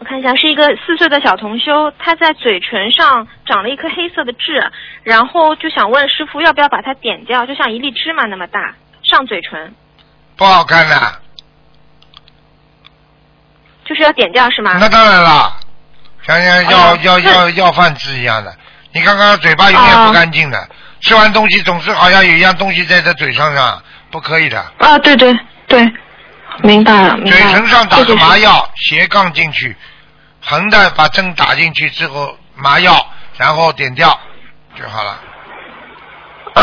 我看一下，是一个4岁的小同修，他在嘴唇上长了一颗黑色的痣，然后就想问师傅要不要把它点掉，就像一粒芝麻那么大，上嘴唇。 不好看的。 就是要点掉是吗？ 那当然了，像要饭吃一样的。你看看嘴巴永远不干净的，吃完东西总是好像有一样东西在嘴上，不可以的。 啊，对对对，明白了。 嘴唇上打个麻药，斜杠进去，横的把针打进去之后麻药，然后点掉就好了。